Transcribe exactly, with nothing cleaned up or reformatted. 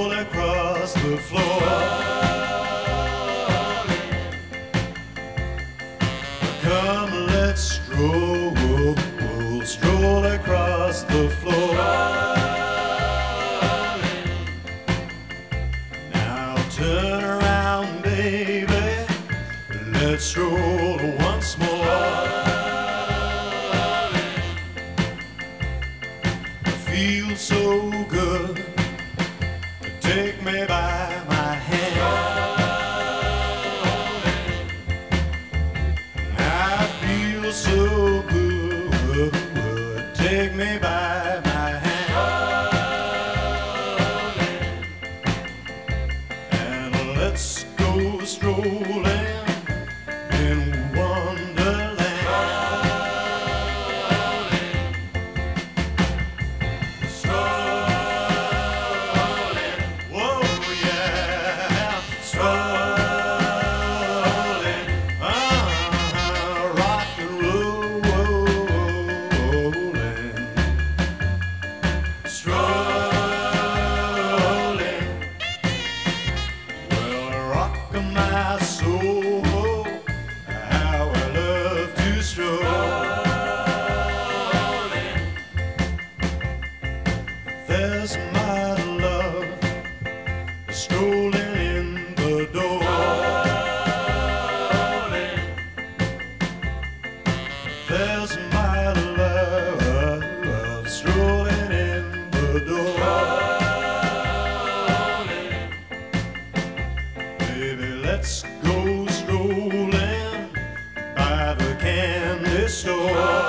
stroll across the floor. Come, let's stroll, stroll across the floor. Now turn around, baby, let's stroll once more. I feel so good, take me by my hand. I feel so good, take me by my hand. And let's go strolling in Wonderland. Strolling, whoa yeah, strolling, uh-huh, rock and rollin', strolling, well, rockin' my soul, how I love to stroll. There's my love strolling in the door. There's my love strolling in the door. Baby, let's go strolling by the candy store.